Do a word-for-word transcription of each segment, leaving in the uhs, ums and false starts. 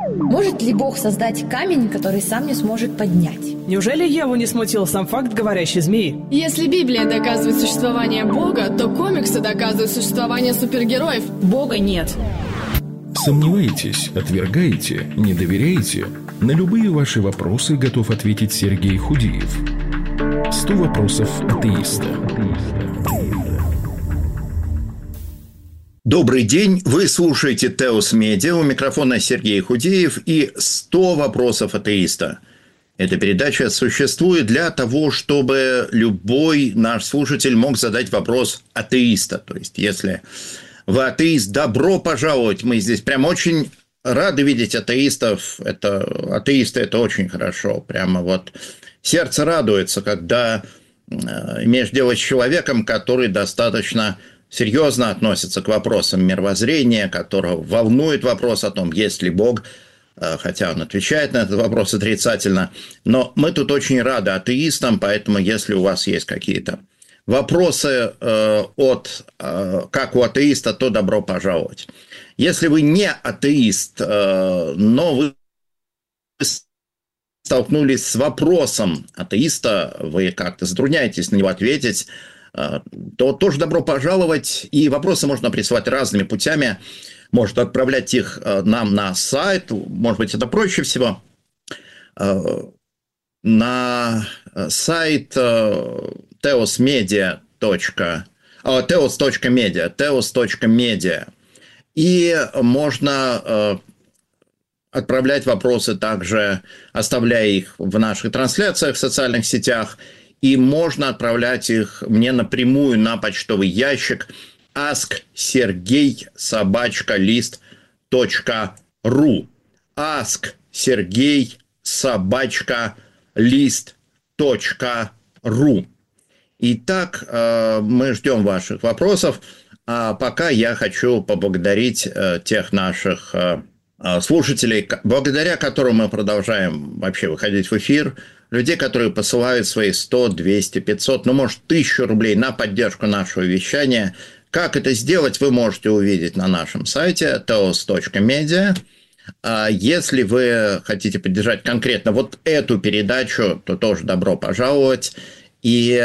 Может ли Бог создать камень, который сам не сможет поднять? Неужели Еву не смутил сам факт говорящей змеи? Если Библия доказывает существование Бога, то комиксы доказывают существование супергероев. Бога нет. Сомневаетесь, отвергаете, не доверяете? На любые ваши вопросы готов ответить Сергей Худиев. сто вопросов атеиста. Добрый день, вы слушаете Теос Медиа, у микрофона Сергей Худеев и сто вопросов атеиста. Эта передача существует для того, чтобы любой наш слушатель мог задать вопрос атеиста. То есть, если вы атеист, добро пожаловать. Мы здесь прям очень рады видеть атеистов. Это, атеисты – это очень хорошо. Прямо вот сердце радуется, когда э, имеешь дело с человеком, который достаточно серьезно относится к вопросам мировоззрения, которого волнует вопрос о том, есть ли Бог, хотя он отвечает на этот вопрос отрицательно. Но мы тут очень рады атеистам, поэтому если у вас есть какие-то вопросы от, как у атеиста, то добро пожаловать. Если вы не атеист, но вы столкнулись с вопросом атеиста, вы как-то затрудняетесь на него ответить, то тоже добро пожаловать. И вопросы можно присылать разными путями. Можно отправлять их нам на сайт. Может быть, это проще всего. На сайт teosmedia. teos точка media. teos точка media. И можно отправлять вопросы также, оставляя их в наших трансляциях в социальных сетях. И можно отправлять их мне напрямую на почтовый ящик ask sergey собака лист точка ру. ask sergey собака лист точка ру. Итак, мы ждем ваших вопросов. А пока я хочу поблагодарить тех наших слушателей, благодаря которым мы продолжаем вообще выходить в эфир, людей, которые посылают свои сто, двести, пятьсот, ну, может, тысячу рублей на поддержку нашего вещания. Как это сделать, вы можете увидеть на нашем сайте teos точка media. Если вы хотите поддержать конкретно вот эту передачу, то тоже добро пожаловать. И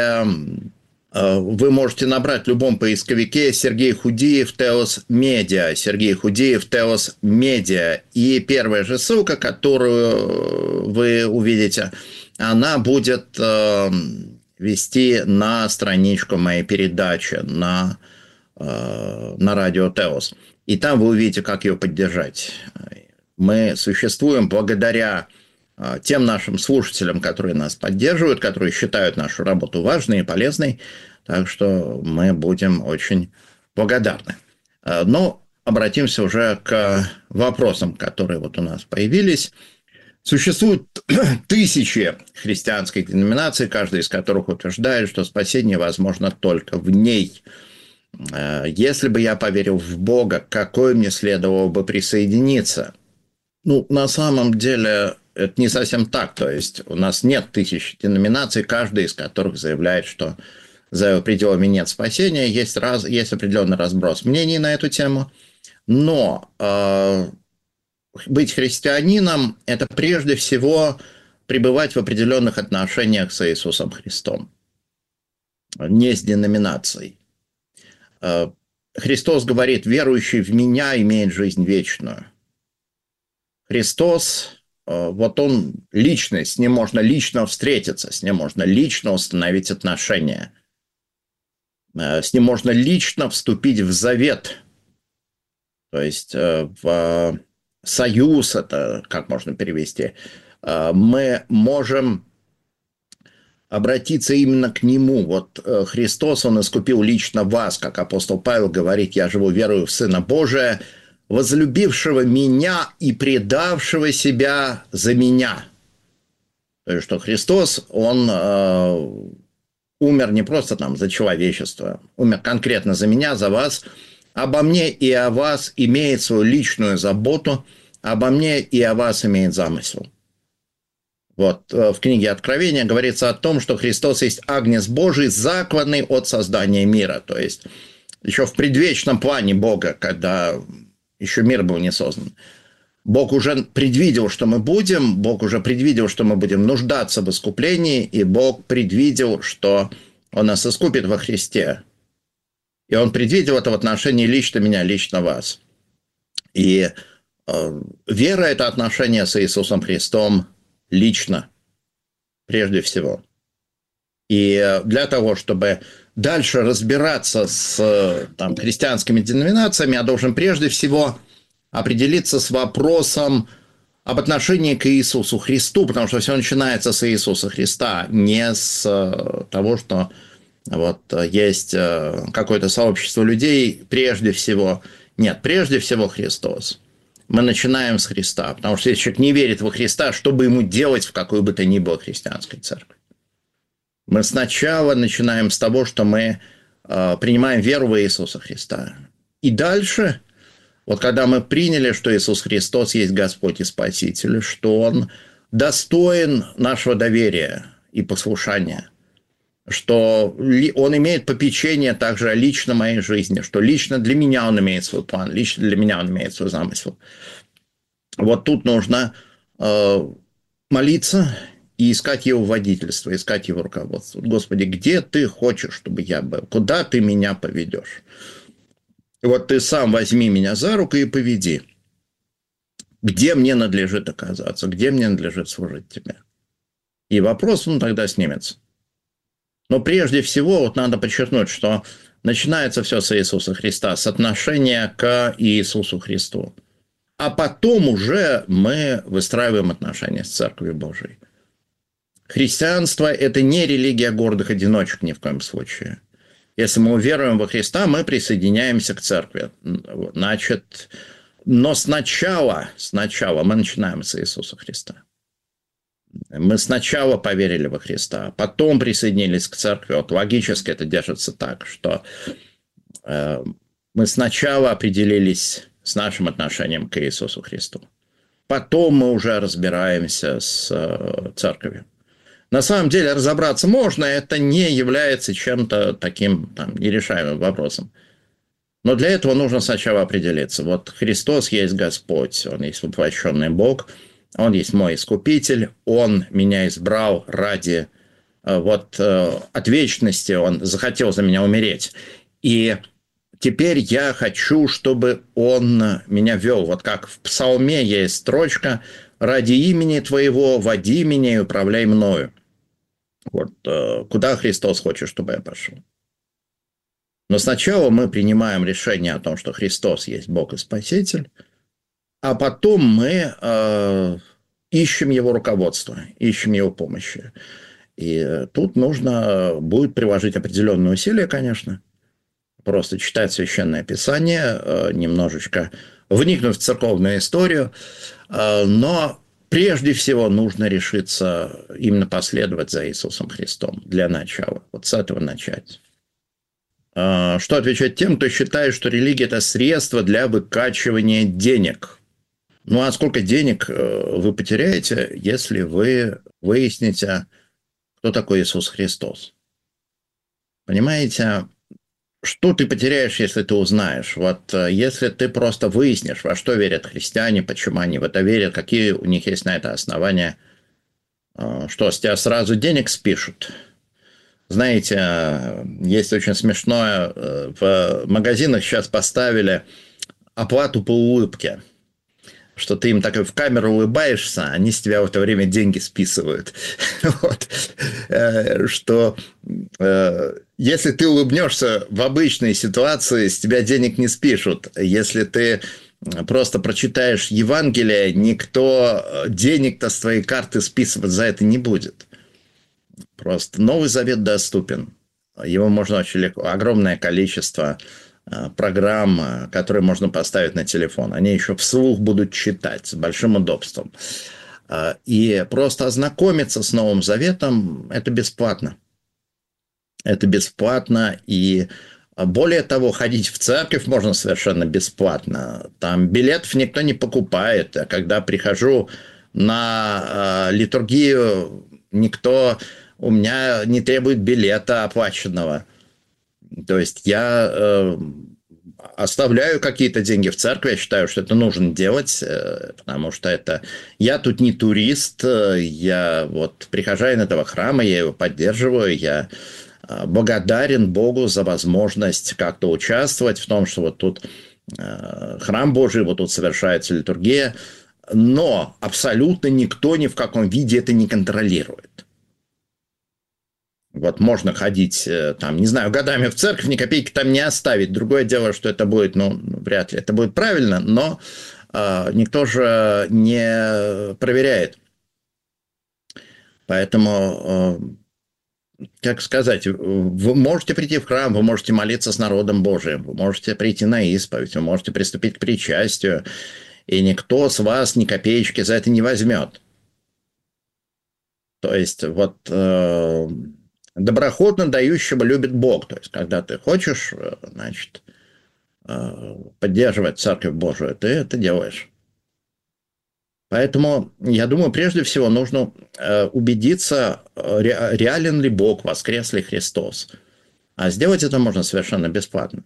вы можете набрать в любом поисковике Сергей Худиев Теос Медиа. Сергей Худиев Теос Медиа. И первая же ссылка, которую вы увидите, она будет э, вести на страничку моей передачи на, э, на радио Теос. И там вы увидите, как ее поддержать. Мы существуем благодаря э, тем нашим слушателям, которые нас поддерживают, которые считают нашу работу важной и полезной. Так что мы будем очень благодарны. Э, но обратимся уже к вопросам, которые вот у нас появились. Существует тысячи христианских деноминаций, каждая из которых утверждает, что спасение возможно только в ней. Если бы я поверил в Бога, какой мне следовало бы присоединиться? Ну, на самом деле, это не совсем так. То есть, у нас нет тысяч деноминаций, каждая из которых заявляет, что за его пределами нет спасения. Есть, раз, есть определенный разброс мнений на эту тему. Но быть христианином – это прежде всего пребывать в определенных отношениях с Иисусом Христом, не с деноминацией. Христос говорит: верующий в Меня имеет жизнь вечную. Христос, вот Он личность, с Ним можно лично встретиться, с Ним можно лично установить отношения, с Ним можно лично вступить в завет, то есть в союз, это как можно перевести, мы можем обратиться именно к Нему. Вот Христос, Он искупил лично вас, как апостол Павел говорит: «Я живу верою в Сына Божия, возлюбившего Меня и предавшего Себя за Меня». То есть, что Христос, Он э, умер не просто там за человечество, умер конкретно за меня, за вас. Обо мне и о вас имеет свою личную заботу, обо мне и о вас имеет замысел. Вот в книге Откровения говорится о том, что Христос есть Агнец Божий, закланный от создания мира. То есть, еще в предвечном плане Бога, когда еще мир был не создан. Бог уже предвидел, что мы будем, Бог уже предвидел, что мы будем нуждаться в искуплении, и Бог предвидел, что Он нас искупит во Христе. И Он предвидел это в отношении лично меня, лично вас. И э, вера – это отношение с Иисусом Христом лично, прежде всего. И для того, чтобы дальше разбираться с там, христианскими деноминациями, я должен прежде всего определиться с вопросом об отношении к Иисусу Христу, потому что все начинается с Иисуса Христа, не с того, что вот есть какое-то сообщество людей, прежде всего. Нет, прежде всего Христос. Мы начинаем с Христа, потому что если человек не верит во Христа, что бы ему делать в какой бы то ни было христианской церкви? Мы сначала начинаем с того, что мы э, принимаем веру в Иисуса Христа. И дальше, вот когда мы приняли, что Иисус Христос есть Господь и Спаситель, что Он достоин нашего доверия и послушания, что Он имеет попечение также о лично моей жизни, что лично для меня Он имеет свой план, лично для меня Он имеет свой замысел. Вот тут нужно э, молиться и искать Его водительство, искать Его руководство. Господи, где Ты хочешь, чтобы я был? Куда Ты меня поведешь? Вот Ты сам возьми меня за руку и поведи. Где мне надлежит оказаться? Где мне надлежит служить Тебе? И вопрос, он тогда снимется. Но прежде всего, вот надо подчеркнуть, что начинается все с Иисуса Христа, с отношения к Иисусу Христу. А потом уже мы выстраиваем отношения с Церковью Божией. Христианство – это не религия гордых одиночек ни в коем случае. Если мы уверуем во Христа, мы присоединяемся к Церкви. Значит, но сначала, сначала мы начинаем с Иисуса Христа. Мы сначала поверили во Христа, потом присоединились к Церкви. Вот логически это держится так, что э, мы сначала определились с нашим отношением к Иисусу Христу. Потом мы уже разбираемся с э, Церковью. На самом деле разобраться можно, это не является чем-то таким там, нерешаемым вопросом. Но для этого нужно сначала определиться. Вот Христос есть Господь, Он есть воплощенный Бог, Он есть мой Искупитель, Он меня избрал ради вот, от вечности, Он захотел за меня умереть. И теперь я хочу, чтобы Он меня вел. Вот как в Псалме есть строчка «Ради имени Твоего води меня и управляй мною». Вот куда Христос хочет, чтобы я пошел. Но сначала мы принимаем решение о том, что Христос есть Бог и Спаситель, а потом мы э, ищем Его руководство, ищем Его помощи. И тут нужно будет приложить определенные усилия, конечно, просто читать Священное Писание, э, немножечко вникнуть в церковную историю, э, но прежде всего нужно решиться именно последовать за Иисусом Христом для начала. Вот с этого начать. Что отвечать тем, кто считает, что религия – это средство для выкачивания денег? Ну, а сколько денег вы потеряете, если вы выясните, кто такой Иисус Христос? Понимаете, что ты потеряешь, если ты узнаешь? Вот если ты просто выяснишь, во что верят христиане, почему они в это верят, какие у них есть на это основания, что с тебя сразу денег спишут? Знаете, есть очень смешное, в магазинах сейчас поставили оплату по улыбке, что ты им так в камеру улыбаешься, они с тебя в это время деньги списывают. Вот. Что если ты улыбнешься в обычной ситуации, с тебя денег не спишут. Если ты просто прочитаешь Евангелие, никто денег-то с твоей карты списывать за это не будет. Просто Новый Завет доступен. Его можно очень легко. Огромное количество программ, которые можно поставить на телефон. Они еще вслух будут читать с большим удобством. И просто ознакомиться с Новым Заветом – это бесплатно. Это бесплатно. И более того, ходить в церковь можно совершенно бесплатно. Там билетов никто не покупает. А когда прихожу на литургию, никто у меня не требует билета оплаченного. То есть я э, оставляю какие-то деньги в церкви, я считаю, что это нужно делать, потому что это... Я тут не турист, я вот прихожанин этого храма, я его поддерживаю, я благодарен Богу за возможность как-то участвовать в том, что вот тут храм Божий, вот тут совершается литургия, но абсолютно никто ни в каком виде это не контролирует. Вот можно ходить, там, не знаю, годами в церковь, ни копейки там не оставить. Другое дело, что это будет, ну, вряд ли это будет правильно, но э, никто же не проверяет. Поэтому, э, как сказать, вы можете прийти в храм, вы можете молиться с народом Божиим, вы можете прийти на исповедь, вы можете приступить к причастию, и никто с вас ни копеечки за это не возьмет. То есть, вот... Э, доброходно дающего любит Бог. То есть, когда ты хочешь, значит, поддерживать Церковь Божию, ты это делаешь. Поэтому, я думаю, прежде всего нужно убедиться, реален ли Бог, воскрес ли Христос. А сделать это можно совершенно бесплатно.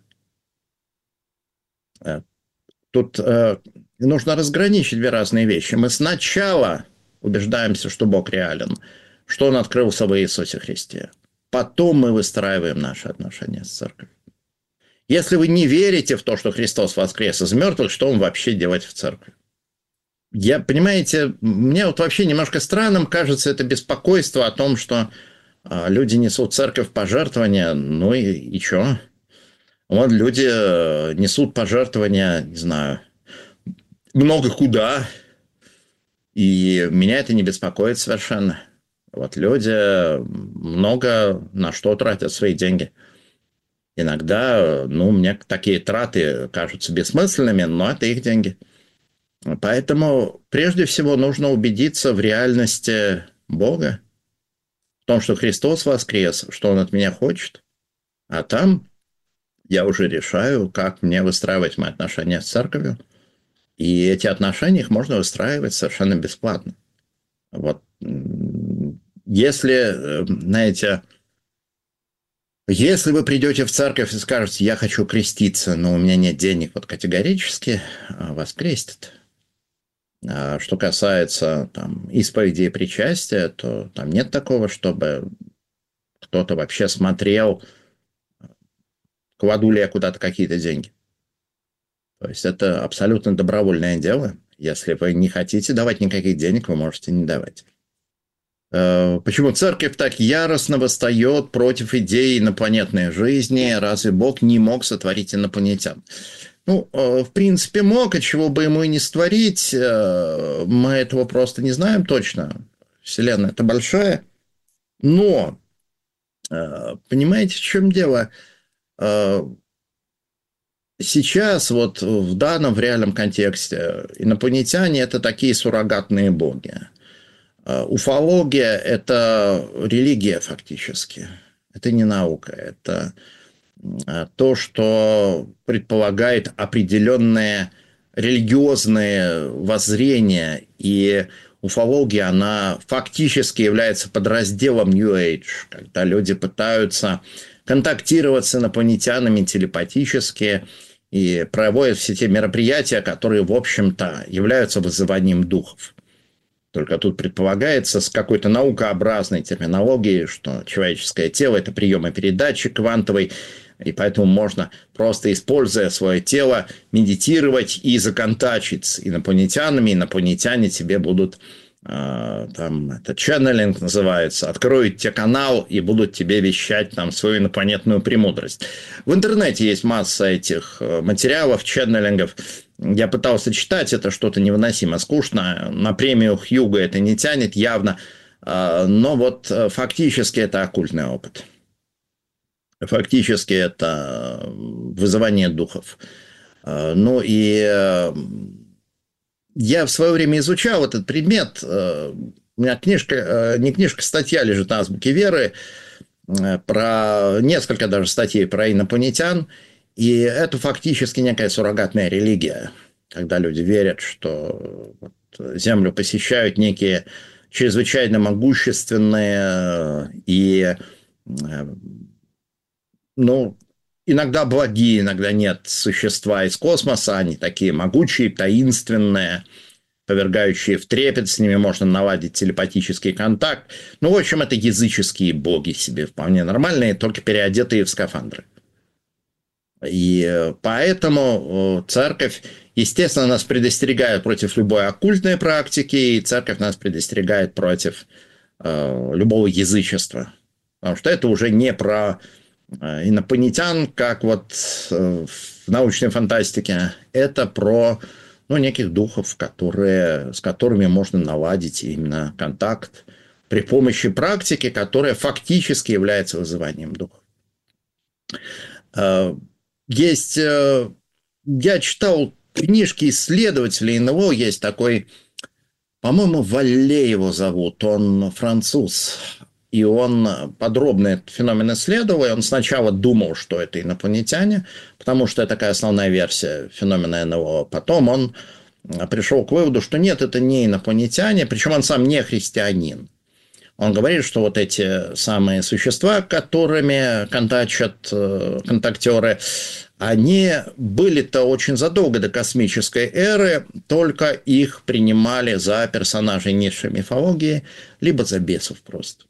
Тут нужно разграничить две разные вещи. Мы сначала убеждаемся, что Бог реален, что Он открылся в Иисусе Христе. Потом мы выстраиваем наши отношения с церковью. Если вы не верите в то, что Христос воскрес из мертвых, что вам вообще делать в церкви? Я, понимаете, мне вот вообще немножко странным кажется это беспокойство о том, что а, люди несут в церковь пожертвования, ну и, и что? Вот люди несут пожертвования, не знаю, много куда, и меня это не беспокоит совершенно. Вот люди много на что тратят свои деньги. Иногда, ну, мне такие траты кажутся бессмысленными, но это их деньги. Поэтому прежде всего нужно убедиться в реальности Бога, в том, что Христос воскрес, что Он от меня хочет. А там я уже решаю, как мне выстраивать мои отношения с церковью. И эти отношения их можно выстраивать совершенно бесплатно. Вот. Если, знаете, если вы придете в церковь и скажете, я хочу креститься, но у меня нет денег, вот категорически вас крестят. А что касается там, исповеди и причастия, то там нет такого, чтобы кто-то вообще смотрел, кладу ли я куда-то какие-то деньги. То есть это абсолютно добровольное дело. Если вы не хотите давать никаких денег, вы можете не давать. Почему церковь так яростно восстает против идеи инопланетной жизни? Разве Бог не мог сотворить инопланетян? Ну, в принципе, мог, а чего бы ему и не створить. Мы этого просто не знаем точно. Вселенная это большая. Но, понимаете, в чем дело? Сейчас, вот в данном, в реальном контексте, инопланетяне – это такие суррогатные боги. Уфология – это религия фактически. Это не наука. Это то, что предполагает определенные религиозные воззрения. И уфология, она фактически является подразделом New Age, когда люди пытаются контактировать с инопланетянами телепатически и проводят все те мероприятия, которые, в общем-то, являются вызыванием духов. Только тут предполагается с какой-то наукообразной терминологией, что человеческое тело – это приемопередатчик квантовый, и поэтому можно, просто используя свое тело, медитировать и законтачить с инопланетянами. Инопланетяне тебе будут, э, там, это ченнелинг называется, откроют тебе канал и будут тебе вещать там свою инопланетную премудрость. В интернете есть масса этих материалов, ченнелингов. Я пытался читать, это что-то невыносимо скучно. На премию Хьюга это не тянет явно. Но вот фактически это оккультный опыт. Фактически это вызывание духов. Ну и я в свое время изучал этот предмет. У меня книжка, не книжка, статья лежит на Азбуке Веры. Про несколько даже статей про инопланетян. И это фактически некая суррогатная религия, когда люди верят, что Землю посещают некие чрезвычайно могущественные и, ну, иногда благие, иногда нет существа из космоса, они такие могучие, таинственные, повергающие в трепет, с ними можно наладить телепатический контакт. Ну, в общем, это языческие боги себе вполне нормальные, только переодетые в скафандры. И поэтому церковь, естественно, нас предостерегает против любой оккультной практики, и церковь нас предостерегает против э, любого язычества. Потому что это уже не про инопланетян, как вот э, в научной фантастике. Это про ну, неких духов, которые, с которыми можно наладить именно контакт при помощи практики, которая фактически является вызыванием духа. Э, Есть, я читал книжки исследователей эн эл о, есть такой, по-моему, Валле его зовут, он француз, и он подробно этот феномен исследовал, и он сначала думал, что это инопланетяне, потому что это такая основная версия феномена эн эл о, потом он пришел к выводу, что нет, это не инопланетяне, причем он сам не христианин. Он говорит, что вот эти самые существа, которыми контактят контактеры, они были-то очень задолго до космической эры, только их принимали за персонажей низшей мифологии, либо за бесов просто.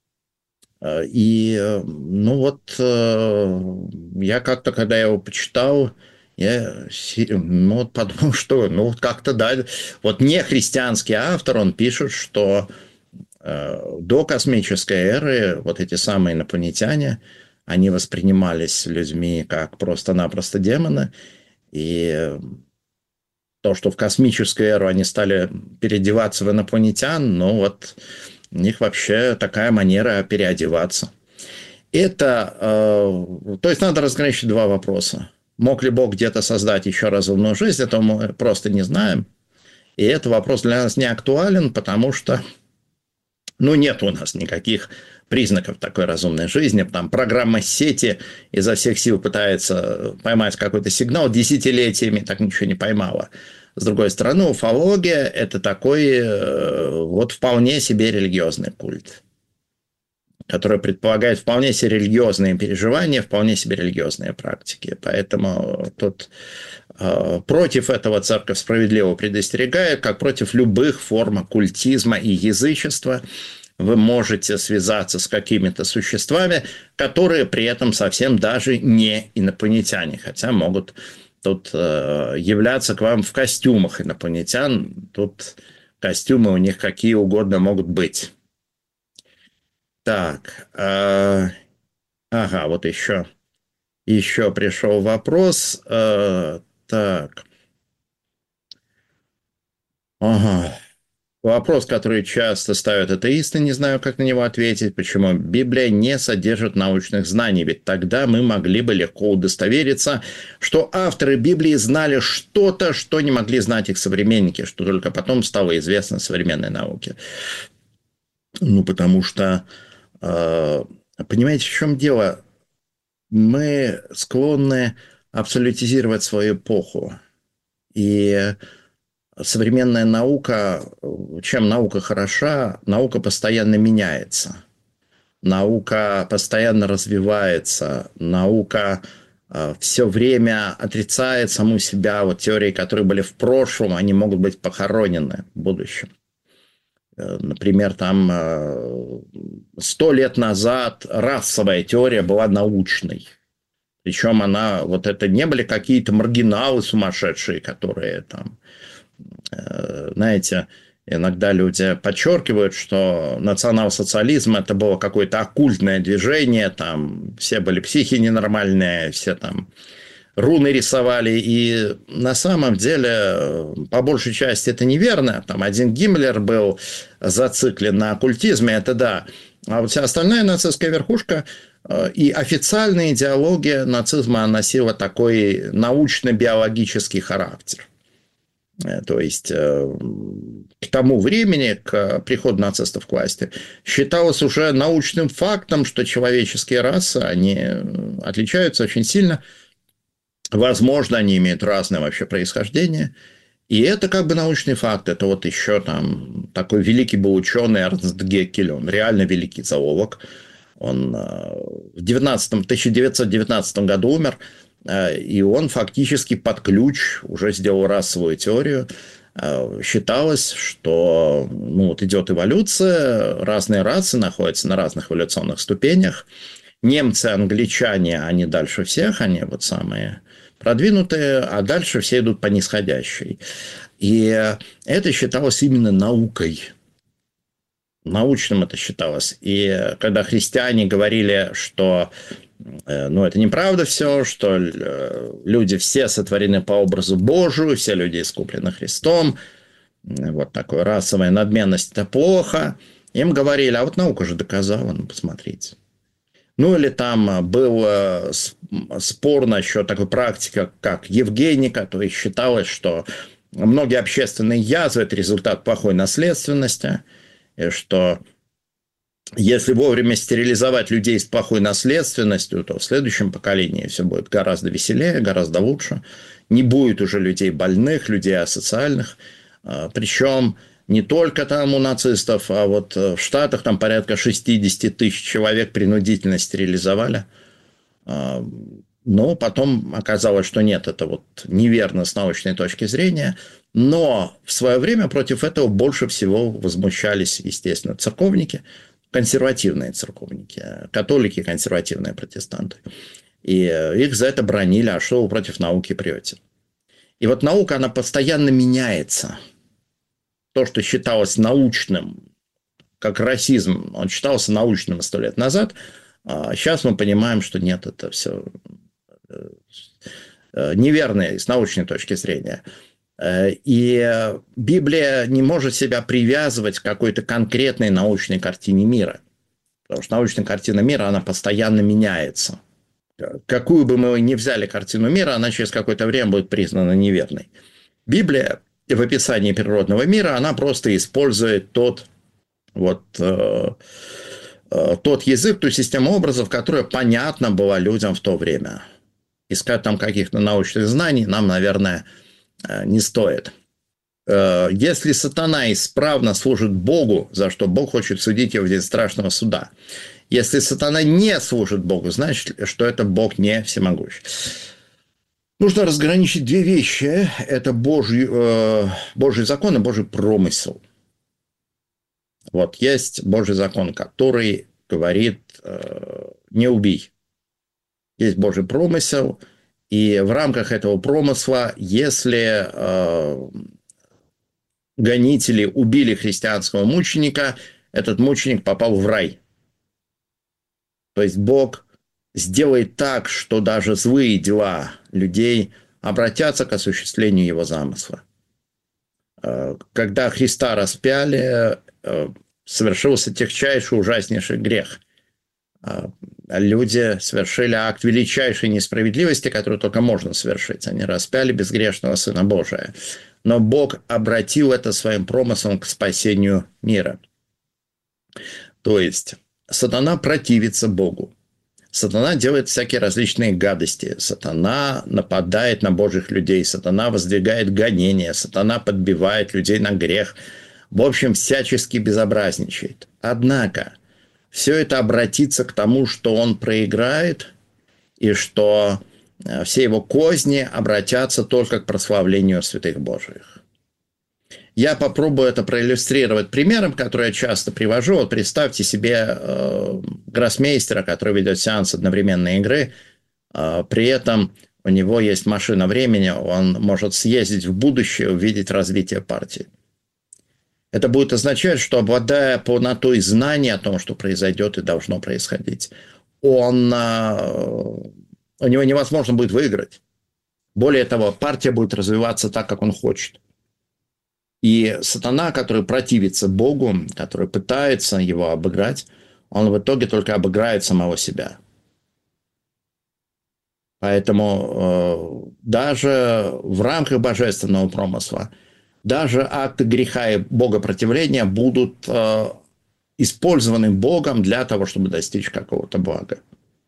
И, ну вот, я как-то, когда я его почитал, я ну, вот подумал, что, ну, вот как-то, да, вот не христианский автор, он пишет, что до космической эры вот эти самые инопланетяне, они воспринимались людьми как просто-напросто демоны. И то, что в космическую эру они стали переодеваться в инопланетян, ну вот у них вообще такая манера переодеваться. Это, э, то есть надо разграничить два вопроса. Мог ли Бог где-то создать еще разумную жизнь, это мы просто не знаем. И этот вопрос для нас не актуален, потому что ну, нет у нас никаких признаков такой разумной жизни. Там программа сети изо всех сил пытается поймать какой-то сигнал, десятилетиями так ничего не поймала. С другой стороны, уфология – это такой вот вполне себе религиозный культ, который предполагает вполне себе религиозные переживания, вполне себе религиозные практики. Поэтому тут э, против этого церковь справедливо предостерегает, как против любых форм оккультизма и язычества. Вы можете связаться с какими-то существами, которые при этом совсем даже не инопланетяне, хотя могут тут э, являться к вам в костюмах инопланетян. Тут костюмы у них какие угодно могут быть. Так, э, ага, вот еще, еще пришел вопрос. Э, так, ага, вопрос, который часто ставят атеисты, не знаю, как на него ответить. Почему Библия не содержит научных знаний? Ведь тогда мы могли бы легко удостовериться, что авторы Библии знали что-то, что не могли знать их современники, что только потом стало известно современной науке. Ну, потому что понимаете, в чем дело? Мы склонны абсолютизировать свою эпоху. И современная наука, чем наука хороша, наука постоянно меняется. Наука постоянно развивается. Наука все время отрицает саму себя. Вот теории, которые были в прошлом, они могут быть похоронены в будущем. Например, там сто лет назад расовая теория была научной. Причем она, вот это не были какие-то маргиналы сумасшедшие, которые там, знаете, иногда люди подчеркивают, что национал-социализм это было какое-то оккультное движение, там все были психи ненормальные, все там руны рисовали, и на самом деле, по большей части, это неверно. Там один Гиммлер был зациклен на оккультизме, это да. А вот вся остальная нацистская верхушка и официальная идеология нацизма носила такой научно-биологический характер. То есть, к тому времени, к приходу нацистов к власти, считалось уже научным фактом, что человеческие расы, они отличаются очень сильно. Возможно, они имеют разное вообще происхождение. И это как бы научный факт. Это вот еще там такой великий был ученый Эрнст Геккель, он реально великий зоолог. Он в девятнадцатом, тысяча девятьсот девятнадцатом году умер, и он фактически под ключ уже сделал расовую теорию. Считалось, что ну, вот идет эволюция, разные расы находятся на разных эволюционных ступенях. Немцы, англичане, они дальше всех, они вот самые продвинутые, а дальше все идут по нисходящей. И это считалось именно наукой. Научным это считалось. И когда христиане говорили, что ну, это неправда все, что люди все сотворены по образу Божию, все люди искуплены Христом, вот такая расовая надменность – это плохо, им говорили, а вот наука же доказала, ну, посмотрите. Ну, или там был спор насчет такой практики, как евгеника, то есть считалось, что многие общественные язвы – это результат плохой наследственности, и что если вовремя стерилизовать людей с плохой наследственностью, то в следующем поколении все будет гораздо веселее, гораздо лучше. Не будет уже людей больных, людей асоциальных. Причем не только там у нацистов, а вот в Штатах там порядка шестьдесят тысяч человек принудительно стерилизовали. Но потом оказалось, что нет, это вот неверно с научной точки зрения. Но в свое время против этого больше всего возмущались, естественно, церковники, консервативные церковники, католики, консервативные протестанты. И их за это бранили, а что вы против науки прете? И вот наука, она постоянно меняется. То, что считалось научным, как расизм, он считался научным сто лет назад, а сейчас мы понимаем, что нет, это все неверно с научной точки зрения. И Библия не может себя привязывать к какой-то конкретной научной картине мира. Потому что научная картина мира, она постоянно меняется. Какую бы мы ни взяли картину мира, она через какое-то время будет признана неверной. Библия в описании природного мира, она просто использует тот, вот, э, э, тот язык, ту систему образов, которая понятна была людям в то время. Искать там каких-то научных знаний нам, наверное, не стоит. Если сатана исправно служит Богу, за что Бог хочет судить его в день страшного суда. Если сатана не служит Богу, значит, что это Бог не всемогущий. Нужно разграничить две вещи. Это Божий, Божий закон и Божий промысел. Вот есть Божий закон, который говорит «не убий». Есть Божий промысел. И в рамках этого промысла, если э, гонители убили христианского мученика, этот мученик попал в рай. То есть Бог сделает так, что даже злые дела людей обратятся к осуществлению его замысла. Э, когда Христа распяли, э, совершился техчайший, ужаснейший грех. Э, Люди совершили акт величайшей несправедливости, которую только можно совершить. Они распяли безгрешного Сына Божия. Но Бог обратил это своим промыслом к спасению мира. То есть, сатана противится Богу. Сатана делает всякие различные гадости. Сатана нападает на Божьих людей. Сатана воздвигает гонения. Сатана подбивает людей на грех. В общем, всячески безобразничает. Однако все это обратится к тому, что он проиграет, и что все его козни обратятся только к прославлению святых Божиих. Я попробую это проиллюстрировать примером, который я часто привожу. Вот представьте себе э, гроссмейстера, который ведет сеанс одновременной игры, э, при этом у него есть машина времени, он может съездить в будущее, увидеть развитие партии. Это будет означать, что, обладая полнотой знаний о том, что произойдет и должно происходить, он, у него невозможно будет выиграть. Более того, партия будет развиваться так, как он хочет. И сатана, который противится Богу, который пытается его обыграть, он в итоге только обыграет самого себя. Поэтому э, даже в рамках божественного промысла даже акты греха и богопротивления будут э, использованы Богом для того, чтобы достичь какого-то блага.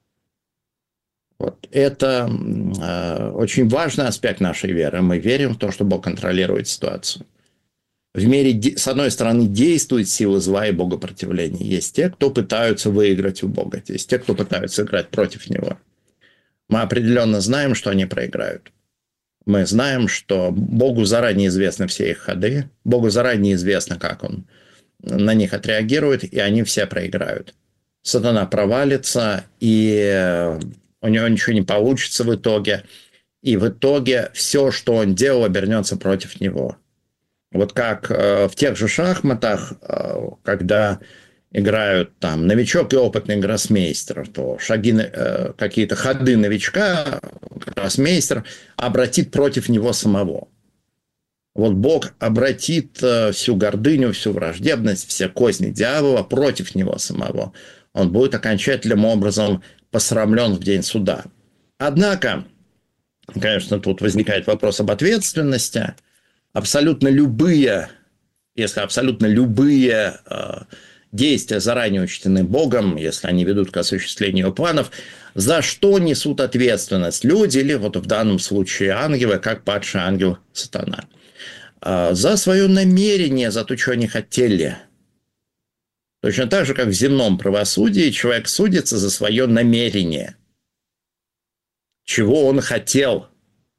Вот. Это э, очень важный аспект нашей веры. Мы верим в то, что Бог контролирует ситуацию. В мире, с одной стороны, действует сила зла и богопротивления. Есть те, кто пытаются выиграть у Бога. Есть те, кто пытаются играть против Него. Мы определенно знаем, что они проиграют. Мы знаем, что Богу заранее известны все их ходы. Богу заранее известно, как Он на них отреагирует, и они все проиграют. Сатана провалится, и у него ничего не получится в итоге. И в итоге все, что он делал, обернется против него. Вот как в тех же шахматах, когда играют там новичок и опытный гроссмейстер, то шаги, какие-то ходы новичка гроссмейстер обратит против него самого. Вот Бог обратит всю гордыню, всю враждебность, все козни дьявола против него самого. Он будет окончательным образом посрамлен в день суда. Однако, конечно, тут возникает вопрос об ответственности. Абсолютно любые, если абсолютно любые э, действия заранее учтены Богом, если они ведут к осуществлению его планов, за что несут ответственность люди или вот в данном случае ангелы, как падший ангел Сатана? Э, за свое намерение, за то, что они хотели. Точно так же, как в земном правосудии, человек судится за свое намерение. Чего он хотел.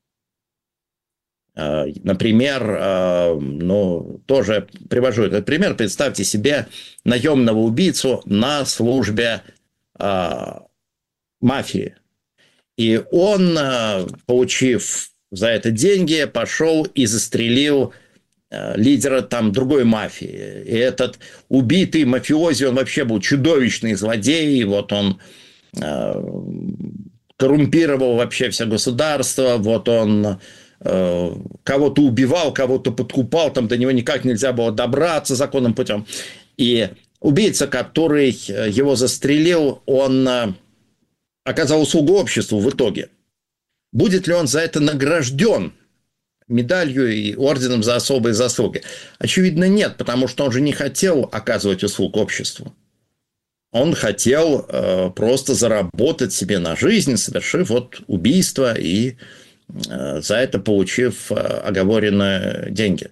Например, ну, тоже привожу этот пример. Представьте себе наемного убийцу на службе а, мафии. И он, получив за это деньги, пошел и застрелил лидера там другой мафии. И этот убитый мафиози, он вообще был чудовищный злодей. И вот он э, коррумпировал вообще все государство. Вот он э, кого-то убивал, кого-то подкупал. Там до него никак нельзя было добраться законным путем. И убийца, который его застрелил, он э, оказал услугу обществу в итоге. Будет ли он за это награжден медалью и орденом за особые заслуги? Очевидно, нет, потому что он же не хотел оказывать услугу обществу. Он хотел э, просто заработать себе на жизнь, совершив вот убийство и э, за это получив э, оговоренные деньги.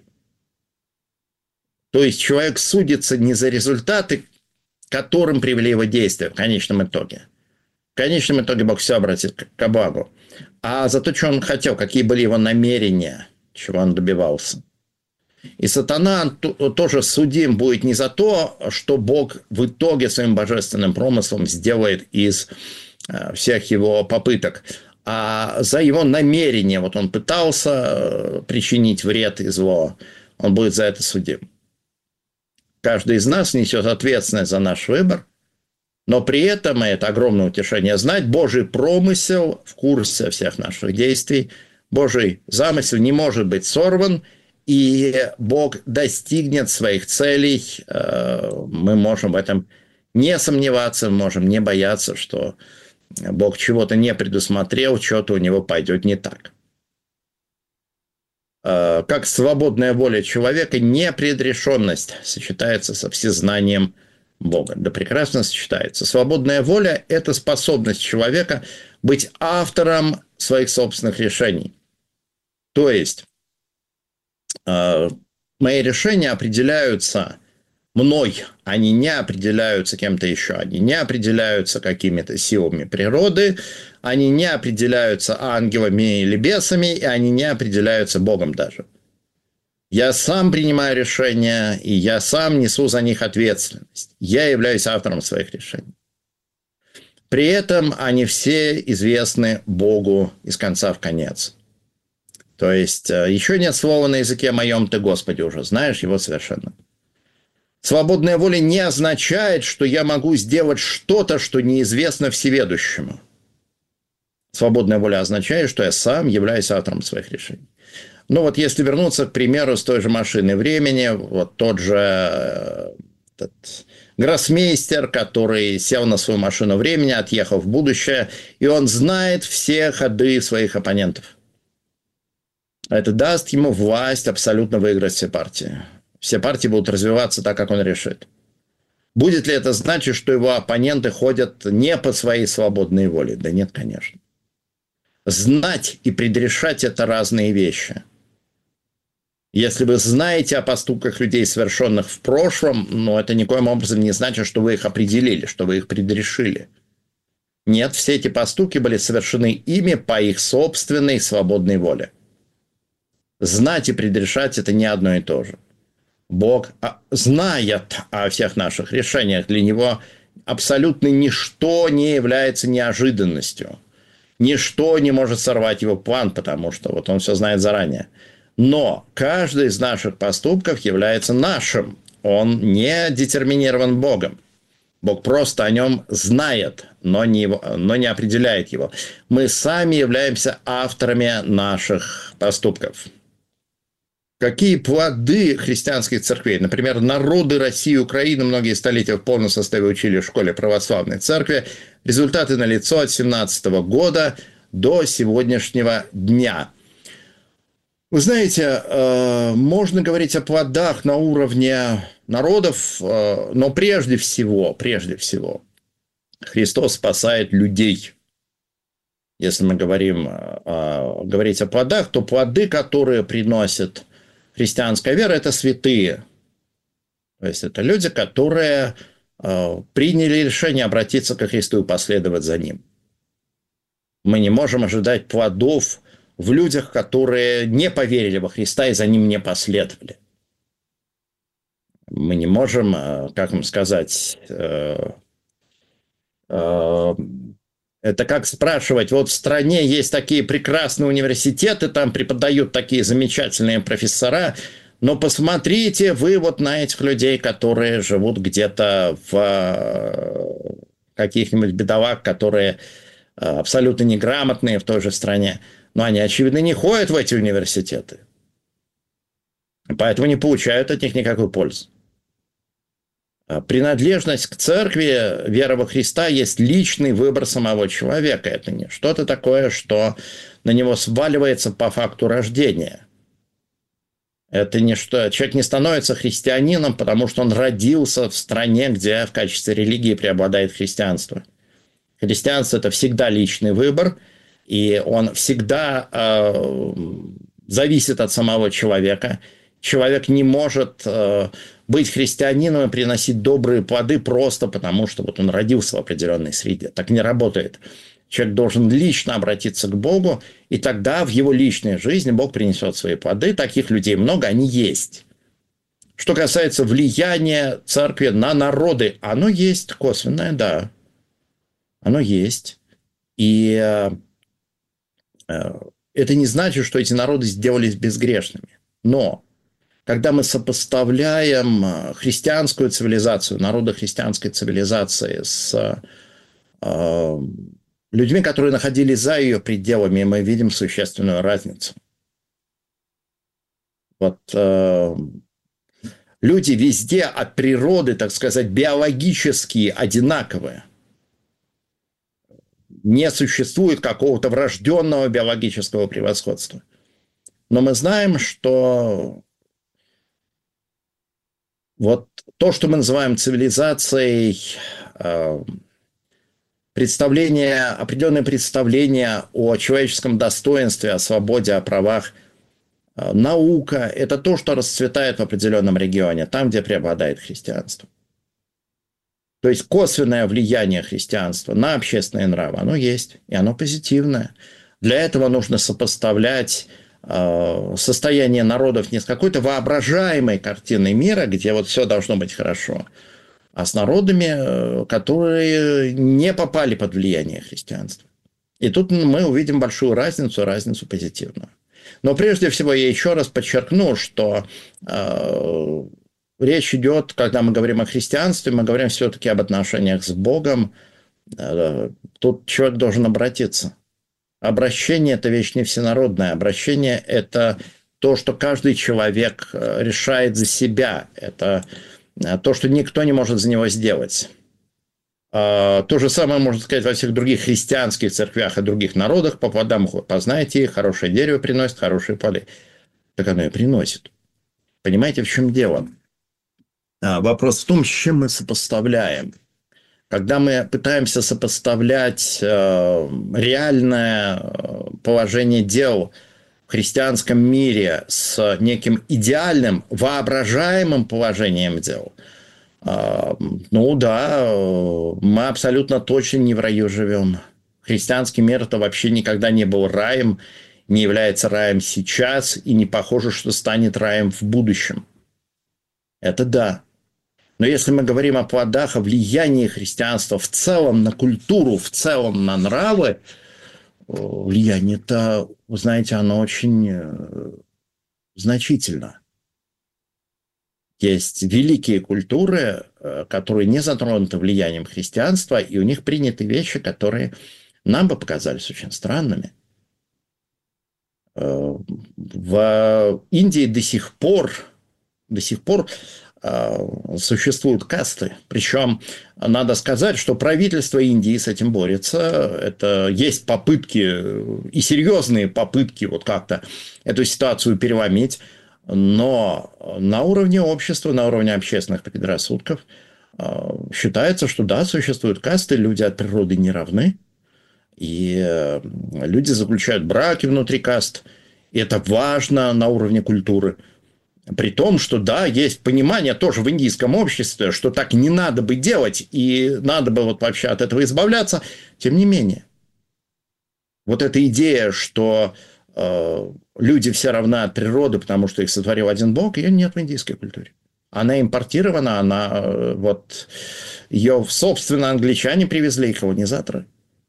То есть человек судится не за результаты, к которым привели его действия в конечном итоге. В конечном итоге Бог все обратит к благу. А за то, что он хотел, какие были его намерения, чего он добивался. И Сатана тоже судим будет не за то, что Бог в итоге своим божественным промыслом сделает из всех его попыток, а за его намерение. Вот он пытался причинить вред и зло, он будет за это судим. Каждый из нас несет ответственность за наш выбор. Но при этом, и это огромное утешение знать, Божий промысел в курсе всех наших действий, Божий замысел не может быть сорван, и Бог достигнет своих целей. Мы можем в этом не сомневаться, можем не бояться, что Бог чего-то не предусмотрел, что-то у него пойдет не так. Как свободная воля человека, непредрешенность сочетается со всезнанием Бога. Да прекрасно сочетается. Свободная воля – это способность человека быть автором своих собственных решений. То есть, э, мои решения определяются мной, они не определяются кем-то еще, они не определяются какими-то силами природы, они не определяются ангелами или бесами, и они не определяются Богом даже. Я сам принимаю решения, и я сам несу за них ответственность. Я являюсь автором своих решений. При этом они все известны Богу из конца в конец. То есть, еще нет слова на языке моем, ты, Господи, уже знаешь его совершенно. Свободная воля не означает, что я могу сделать что-то, что неизвестно всеведущему. Свободная воля означает, что я сам являюсь автором своих решений. Ну вот если вернуться, к примеру, с той же машины времени, вот тот же этот гроссмейстер, который сел на свою машину времени, отъехал в будущее, и он знает все ходы своих оппонентов. Это даст ему власть абсолютно выиграть все партии. Все партии будут развиваться так, как он решит. Будет ли это значить, что его оппоненты ходят не по своей свободной воле? Да нет, конечно. Знать и предрешать – это разные вещи. Если вы знаете о поступках людей, совершенных в прошлом, но это никоим образом не значит, что вы их определили, что вы их предрешили. Нет, все эти поступки были совершены ими по их собственной свободной воле. Знать и предрешать – это не одно и то же. Бог знает о всех наших решениях. Для Него абсолютно ничто не является неожиданностью. Ничто не может сорвать Его план, потому что вот Он все знает заранее. Но каждый из наших поступков является нашим. Он не детерминирован Богом. Бог просто о нем знает, но не, его, но не определяет его. Мы сами являемся авторами наших поступков. Какие плоды христианских церквей? Например, народы России и Украины многие столетия в полном составе учили в школе православной церкви. Результаты налицо от семнадцатого года до сегодняшнего дня. Вы знаете, можно говорить о плодах на уровне народов, но прежде всего, прежде всего, Христос спасает людей. Если мы говорим, говорить о плодах, то плоды, которые приносит христианская вера, это святые. То есть это люди, которые приняли решение обратиться ко Христу и последовать за Ним. Мы не можем ожидать плодов в людях, которые не поверили во Христа и за Ним не последовали. Мы не можем, как вам сказать, это как спрашивать, вот в стране есть такие прекрасные университеты, там преподают такие замечательные профессора, но посмотрите вы вот на этих людей, которые живут где-то в каких-нибудь бедолаг, которые абсолютно неграмотные в той же стране. Но они, очевидно, не ходят в эти университеты. Поэтому не получают от них никакой пользы. Принадлежность к церкви, вера во Христа, есть личный выбор самого человека. Это не что-то такое, что на него сваливается по факту рождения. Это не что... Человек не становится христианином, потому что он родился в стране, где в качестве религии преобладает христианство. Христианство – это всегда личный выбор, и он всегда э, зависит от самого человека. Человек не может э, быть христианином и приносить добрые плоды просто потому, что вот он родился в определенной среде. Так не работает. Человек должен лично обратиться к Богу, и тогда в его личной жизни Бог принесет свои плоды. Таких людей много, они есть. Что касается влияния церкви на народы, оно есть косвенное, да. Оно есть. И э, э, это не значит, что эти народы сделались безгрешными. Но когда мы сопоставляем христианскую цивилизацию, народы христианской цивилизации с э, людьми, которые находились за ее пределами, мы видим существенную разницу. Вот э, люди везде от природы, так сказать, биологически одинаковые. Не существует какого-то врожденного биологического превосходства. Но мы знаем, что вот то, что мы называем цивилизацией, представление, определенное представление о человеческом достоинстве, о свободе, о правах, наука – это то, что расцветает в определенном регионе, там, где преобладает христианство. То есть косвенное влияние христианства на общественные нравы, оно есть, и оно позитивное. Для этого нужно сопоставлять э, состояние народов не с какой-то воображаемой картиной мира, где вот все должно быть хорошо, а с народами, которые не попали под влияние христианства. И тут мы увидим большую разницу, разницу позитивную. Но прежде всего я еще раз подчеркну, что э, речь идет, когда мы говорим о христианстве, мы говорим все-таки об отношениях с Богом. Э, тут человек должен обратиться. Обращение – это вещь не всенародная. Обращение – это то, что каждый человек решает за себя. Это то, что никто не может за него сделать. То же самое можно сказать во всех других христианских церквях и других народах. По плодам познайте их, хорошее дерево приносит хорошие плоды. Так оно и приносит. Понимаете, в чем дело? Вопрос в том, с чем мы сопоставляем. Когда мы пытаемся сопоставлять реальное положение дел в христианском мире с неким идеальным, воображаемым положением дел, ну да, мы абсолютно точно не в раю живем. Христианский мир это вообще никогда не был раем, не является раем сейчас и не похоже, что станет раем в будущем. Это да. Но если мы говорим о плодах, о влиянии христианства в целом на культуру, в целом на нравы, влияние-то, вы знаете, оно очень значительно. Есть великие культуры, которые не затронуты влиянием христианства, и у них приняты вещи, которые нам бы показались очень странными. В Индии до сих пор, до сих пор существуют касты. Причем надо сказать, что правительство Индии с этим борется. Это есть попытки, и серьезные попытки вот как-то эту ситуацию переломить. Но на уровне общества, на уровне общественных предрассудков считается, что да, существуют касты, люди от природы не равны. И люди заключают браки внутри каст. И это важно на уровне культуры. При том, что да, есть понимание тоже в индийском обществе, что так не надо бы делать, и надо бы вот вообще от этого избавляться. Тем не менее, вот эта идея, что э, люди все равны от природы, потому что их сотворил один Бог, ее нет в индийской культуре. Она импортирована, она э, вот ее, собственно, англичане привезли, и колонизаторы.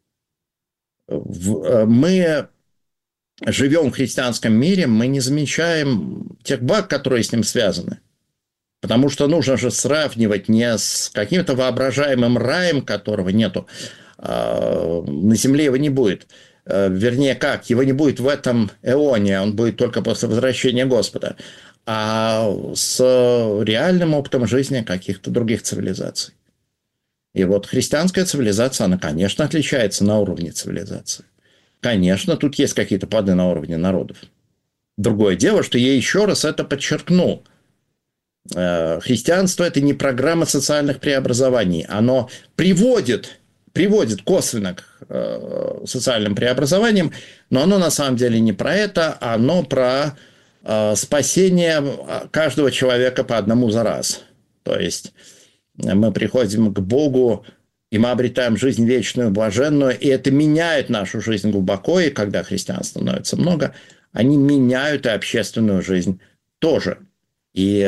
В, э, мы... живем в христианском мире, мы не замечаем тех благ, которые с ним связаны. Потому что нужно же сравнивать не с каким-то воображаемым раем, которого нету. На земле его не будет. Вернее, как? Его не будет в этом эоне, он будет только после возвращения Господа. А с реальным опытом жизни каких-то других цивилизаций. И вот христианская цивилизация, она, конечно, отличается на уровне цивилизации. Конечно, тут есть какие-то плоды на уровне народов. Другое дело, что я еще раз это подчеркну. Христианство – это не программа социальных преобразований. Оно приводит, приводит косвенно к социальным преобразованиям, но оно на самом деле не про это, оно про спасение каждого человека по одному за раз. То есть мы приходим к Богу, и мы обретаем жизнь вечную, блаженную, и это меняет нашу жизнь глубоко, и когда христиан становится много, они меняют и общественную жизнь тоже. И,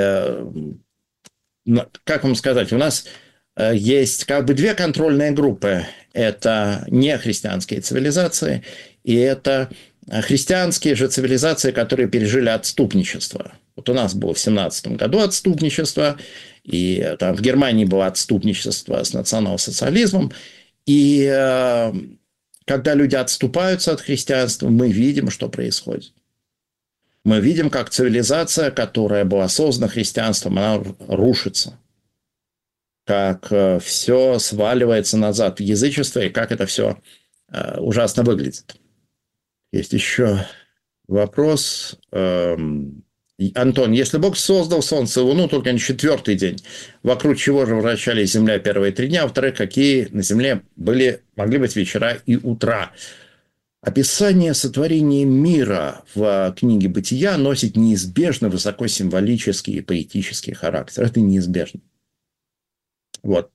как вам сказать, у нас есть как бы две контрольные группы. Это нехристианские цивилизации, и это христианские же цивилизации, которые пережили отступничество. Вот у нас было в семнадцатом году отступничество, и там в Германии было отступничество с национал-социализмом. И э, когда люди отступаются от христианства, мы видим, что происходит. Мы видим, как цивилизация, которая была создана христианством, она рушится. Как э, все сваливается назад в язычество, и как это все э, ужасно выглядит. Есть еще вопрос. Эм... Антон, если Бог создал Солнце и Луну только на четвертый день, вокруг чего же вращались Земля первые три дня, а во-вторых, какие на Земле были, могли быть вечера и утра? Описание сотворения мира в книге «Бытия» носит неизбежно высокосимволический и поэтический характер. Это неизбежно. Вот.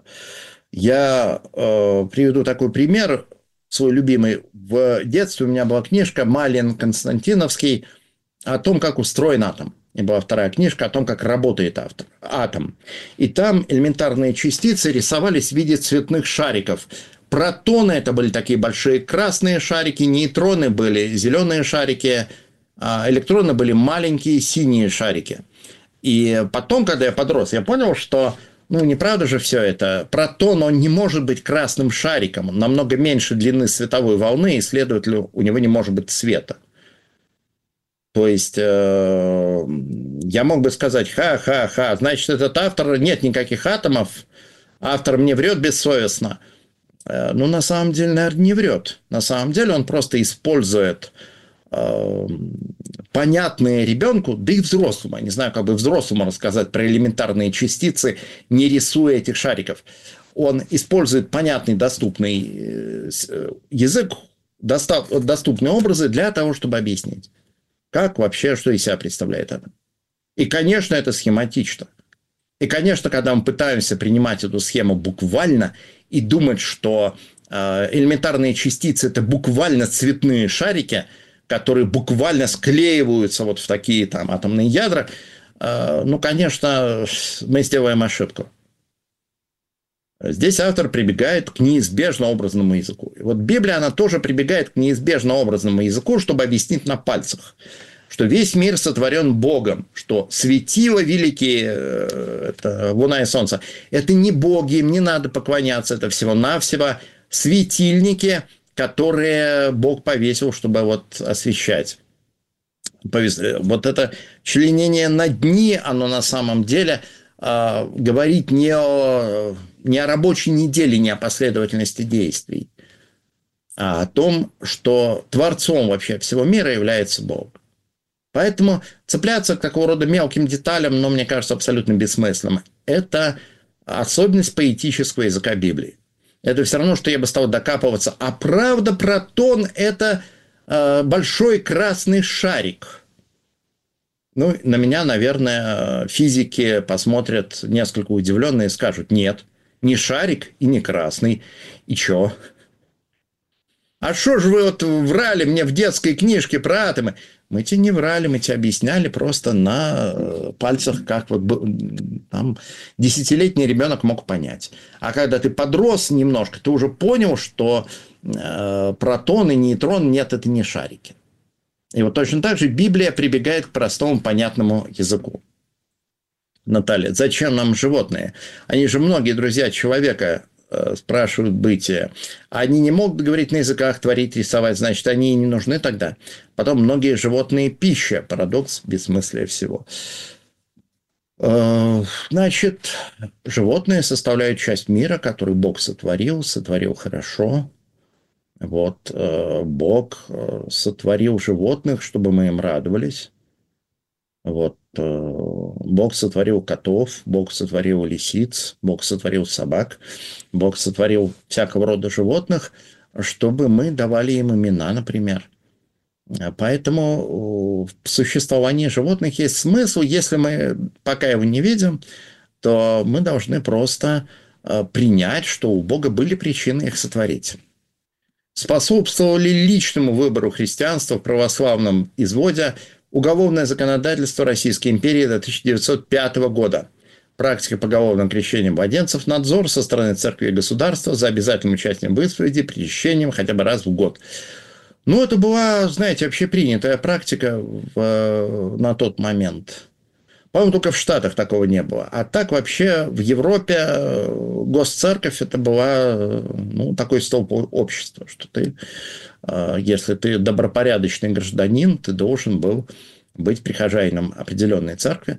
Я приведу такой пример, свой любимый. В детстве у меня была книжка «Малин Константиновский» о том, как устроен атом. И была вторая книжка о том, как работает автор, атом. И там элементарные частицы рисовались в виде цветных шариков. Протоны – это были такие большие красные шарики, нейтроны были зеленые шарики, а электроны были маленькие синие шарики. И потом, когда я подрос, я понял, что, ну, неправда же все это. Протон, он не может быть красным шариком, он намного меньше длины световой волны, и, следовательно, у него не может быть цвета. То есть, э, я мог бы сказать, ха-ха-ха, значит, этот автор, нет никаких атомов, автор мне врет бессовестно. Э, ну, на самом деле, наверное, не врет. На самом деле, он просто использует э, понятные ребенку, да и взрослому, я не знаю, как бы взрослому рассказать про элементарные частицы, не рисуя этих шариков. Он использует понятный, доступный язык, доступные образы для того, чтобы объяснить. Как вообще, что из себя представляет она? И, конечно, это схематично. И, конечно, когда мы пытаемся принимать эту схему буквально и думать, что э, элементарные частицы – это буквально цветные шарики, которые буквально склеиваются вот в такие там атомные ядра, э, ну, конечно, мы сделаем ошибку. Здесь автор прибегает к неизбежно образному языку. И вот Библия, она тоже прибегает к неизбежно образному языку, чтобы объяснить на пальцах, что весь мир сотворен Богом, что светила великие, это луна и солнце, это не боги, им не надо поклоняться, это всего-навсего светильники, которые Бог повесил, чтобы вот освещать. Вот это членение на дни, оно на самом деле э, говорит не о, не о рабочей неделе, не о последовательности действий, а о том, что творцом вообще всего мира является Бог. Поэтому цепляться к такого рода мелким деталям, но мне кажется, абсолютно бессмысленным. Это особенность поэтического языка Библии. Это все равно, что я бы стал докапываться. А правда, протон – это э, большой красный шарик. Ну, на меня, наверное, физики посмотрят несколько удивленно и скажут: нет, не шарик и не красный. И чё? А что же вы вот врали мне в детской книжке про атомы? Мы тебе не врали, мы тебе объясняли просто на пальцах, как вот там десятилетний ребенок мог понять. А когда ты подрос немножко, ты уже понял, что э, протон и нейтрон, нет, это не шарики. И вот точно так же Библия прибегает к простому понятному языку. Наталья, зачем нам животные? Они же, многие друзья человека, э, спрашивают бытие. Они не могут говорить на языках, творить, рисовать, значит, они и не нужны тогда. Потом многие животные – пища. Парадокс бессмыслия всего. Э, значит, животные составляют часть мира, который Бог сотворил, сотворил хорошо. Вот, э, Бог сотворил животных, чтобы мы им радовались. Вот, э, Бог сотворил котов, Бог сотворил лисиц, Бог сотворил собак, Бог сотворил всякого рода животных, чтобы мы давали им имена, например. Поэтому в существовании животных есть смысл. Если мы пока его не видим, то мы должны просто э, принять, что у Бога были причины их сотворить. Способствовало ли личному выбору христианства в православном изводе уголовное законодательство Российской империи до тысяча девятьсот пятого года? Практика поголовного крещения младенцев, надзор со стороны церкви и государства за обязательным участием в исповеди, крещением хотя бы раз в год. Ну, это была, знаете, общепринятая практика в, на тот момент. По-моему, только в Штатах такого не было. А так вообще в Европе госцерковь это была, ну, такой столб общества, что ты, если ты добропорядочный гражданин, ты должен был быть прихожанином определенной церкви.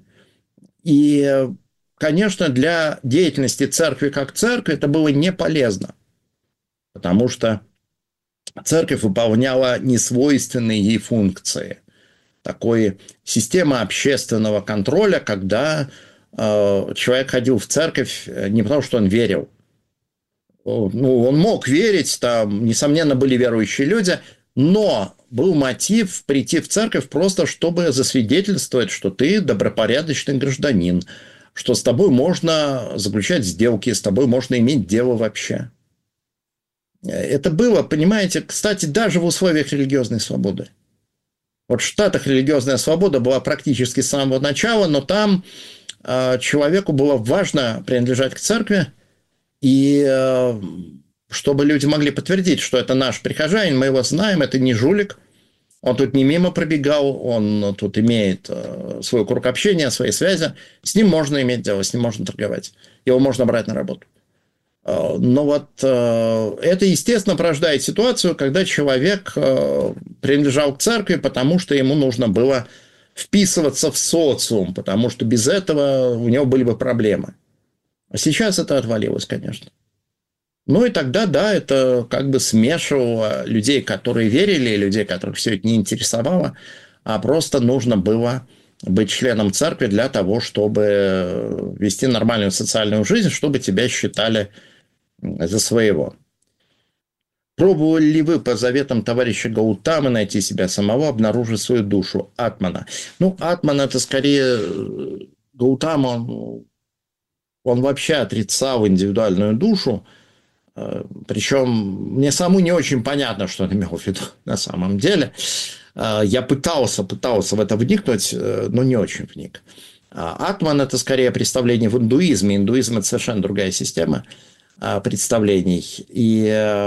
И, конечно, для деятельности церкви как церкви это было не полезно, потому что церковь выполняла несвойственные ей функции. Такой система общественного контроля, когда э, человек ходил в церковь не потому, что он верил. Ну, он мог верить, там, несомненно, были верующие люди, но был мотив прийти в церковь просто, чтобы засвидетельствовать, что ты добропорядочный гражданин, что с тобой можно заключать сделки, с тобой можно иметь дело вообще. Это было, понимаете, кстати, даже в условиях религиозной свободы. Вот в Штатах религиозная свобода была практически с самого начала, но там э, человеку было важно принадлежать к церкви, и э, чтобы люди могли подтвердить, что это наш прихожанин, мы его знаем, это не жулик, он тут не мимо пробегал, он тут имеет э, свой круг общения, свои связи, с ним можно иметь дело, с ним можно торговать, его можно брать на работу. Но вот э, это, естественно, порождает ситуацию, когда человек э, принадлежал к церкви, потому что ему нужно было вписываться в социум, потому что без этого у него были бы проблемы. А сейчас это отвалилось, конечно. Ну и тогда, да, это как бы смешивало людей, которые верили, и людей, которых все это не интересовало, а просто нужно было быть членом церкви для того, чтобы вести нормальную социальную жизнь, чтобы тебя считали за своего. Пробовали ли вы по заветам товарища Гаутамы найти себя самого, обнаружить свою душу, атмана? Ну, атман – это скорее Гаутама, он, он вообще отрицал индивидуальную душу, причем мне самому не очень понятно, что он имел в виду на самом деле. Я пытался, пытался в это вникнуть, но не очень вник. Атман – это скорее представление в индуизме. Индуизм – это совершенно другая система представлений. И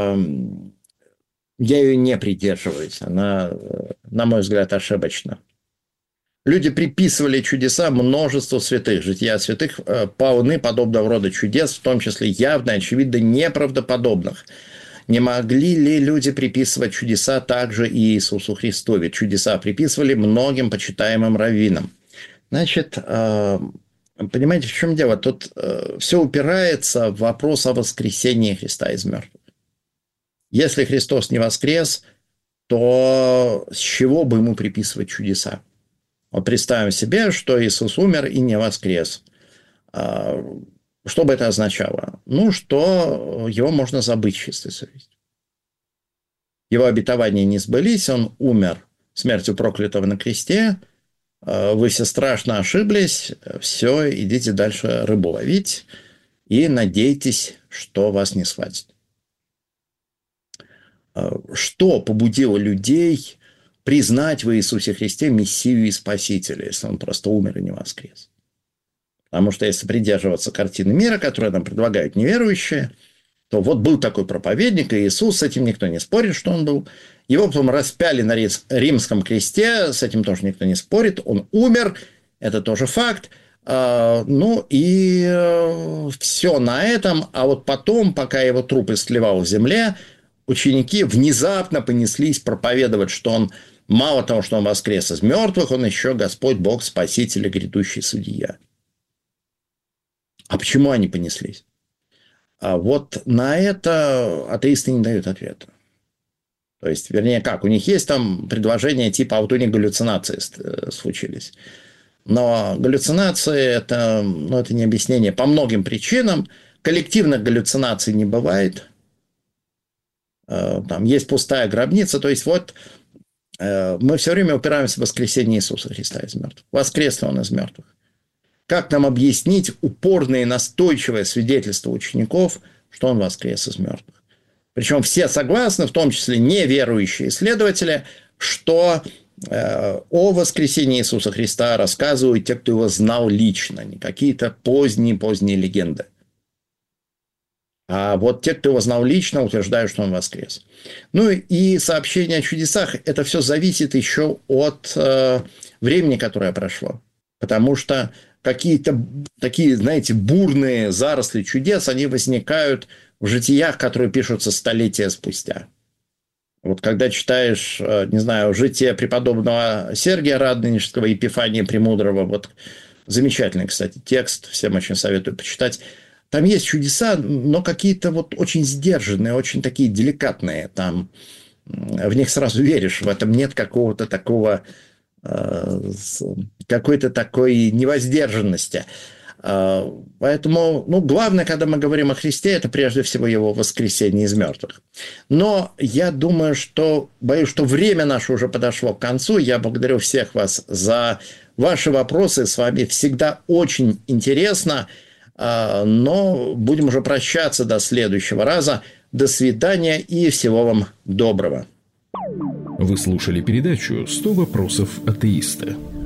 я ее не придерживаюсь. Она, на мой взгляд, ошибочна. Люди приписывали чудеса множеству святых. Жития святых полны подобного рода чудес, в том числе явно, очевидно, неправдоподобных. Не могли ли люди приписывать чудеса также и Иисусу Христу? Ведь чудеса приписывали многим почитаемым раввинам. Значит, понимаете, в чем дело? Тут все упирается в вопрос о воскресении Христа из мертвых. Если Христос не воскрес, то с чего бы ему приписывать чудеса? Вот представим себе, что Иисус умер и не воскрес. Что бы это означало? Ну, что его можно забыть с чистой совестью. Его обетования не сбылись, он умер смертью проклятого на кресте. Вы все страшно ошиблись, все, идите дальше рыбу ловить и надейтесь, что вас не схватит. Что побудило людей признать в Иисусе Христе Мессию и Спасителя, если он просто умер и не воскрес? Потому что если придерживаться картины мира, которую нам предлагают неверующие, то вот был такой проповедник, и Иисус, с этим никто не спорит, что он был. Его потом распяли на римском кресте, с этим тоже никто не спорит. Он умер, это тоже факт. Ну и все на этом. А вот потом, пока его труп истлевал в земле, ученики внезапно понеслись проповедовать, что он мало того, что он воскрес из мертвых, он еще Господь Бог, Спаситель и грядущий Судья. А почему они понеслись? А вот на это атеисты не дают ответа. То есть, вернее, как, у них есть там предложения типа, а вот у них галлюцинации случились. Но галлюцинации это, ну, это не объяснение по многим причинам. Коллективных галлюцинаций не бывает. Там есть пустая гробница. То есть, вот мы все время упираемся в воскресение Иисуса Христа из мертвых. Воскрес ли он из мертвых? Как нам объяснить упорное и настойчивое свидетельство учеников, что он воскрес из мертвых? Причем все согласны, в том числе неверующие исследователи, что э, о воскресении Иисуса Христа рассказывают те, кто его знал лично, не какие-то поздние-поздние легенды. А вот те, кто его знал лично, утверждают, что он воскрес. Ну и сообщение о чудесах, это все зависит еще от э, времени, которое прошло. Потому что какие-то такие, знаете, бурные заросли чудес, они возникают в житиях, которые пишутся столетия спустя. Вот когда читаешь, не знаю, житие преподобного Сергия Радонежского, Епифания Премудрого, вот замечательный, кстати, текст, всем очень советую почитать. Там есть чудеса, но какие-то вот очень сдержанные, очень такие деликатные. Там в них сразу веришь, в этом нет какого-то такого, какой-то такой невоздержанности. Поэтому, ну, главное, когда мы говорим о Христе, это прежде всего его воскресение из мертвых. Но я думаю, что, боюсь, что время наше уже подошло к концу. Я благодарю всех вас за ваши вопросы. С вами всегда очень интересно. Но будем уже прощаться до следующего раза. До свидания и всего вам доброго. Вы слушали передачу «сто вопросов атеиста».